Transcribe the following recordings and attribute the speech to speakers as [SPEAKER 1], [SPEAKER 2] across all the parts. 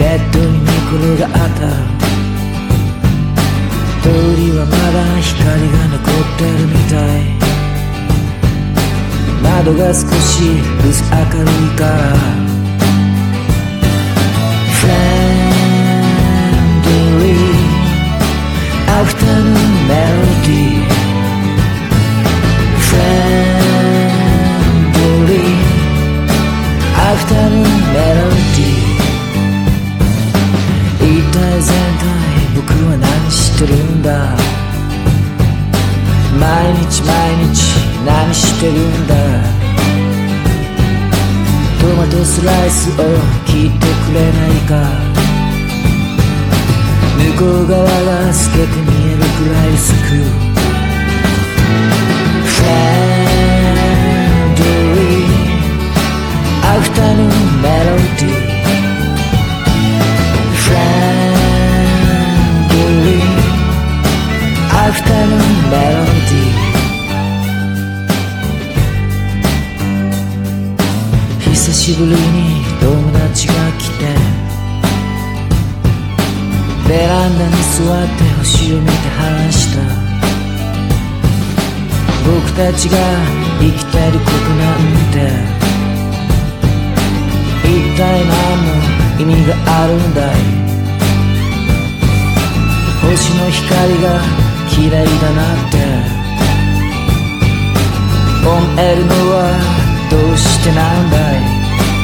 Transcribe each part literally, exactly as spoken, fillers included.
[SPEAKER 1] ベッドに寝転がった通りはまだ光が残ってるみたい窓が少し薄明るいからフレンドリーアフタヌーンメロディーフレンドリーアフタヌーンメロディー一体全体僕は何してるんだ毎日毎日何してるんだトマトスライスを切ってくれないか向こう側が透けて見えるくらい薄くフレンドリーアフタヌーンメロディーフレンドリーアフタヌーンメロディー久しぶりに友達が来てベランダに座って星を見て話した僕たちが生きてることなんて一体何の意味があるんだい星の光が綺麗だなって思えるのはどうしてなんだい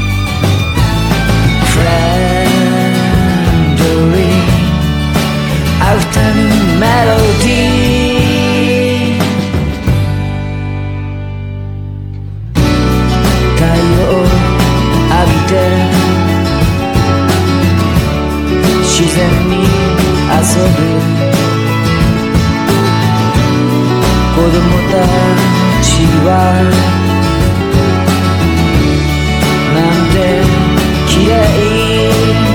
[SPEAKER 1] フレンドリーアフタヌーンメロディー自然に遊ぶ子供たちはなんて綺麗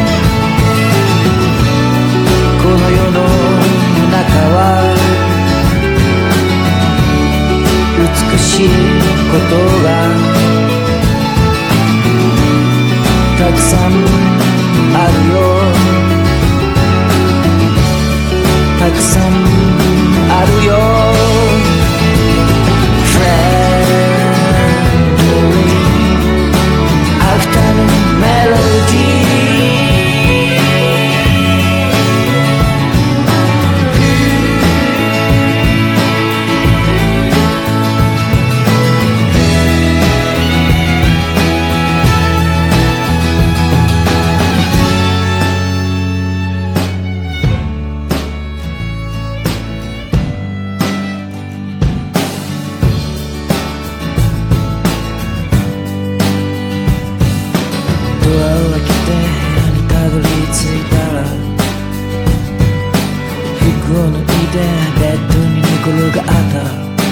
[SPEAKER 1] この世の中は美しいことがたくさんあるよたくさんあるよフレンドリーアフタヌーンメロディードアを開けて部屋にたどり着いたら服を脱いでベッドに寝転がった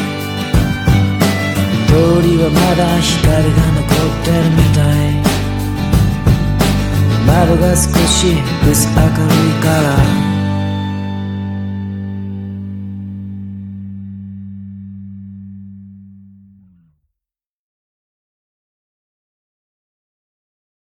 [SPEAKER 1] 通りはまだ光が残ってるみたい窓が少し薄明るいから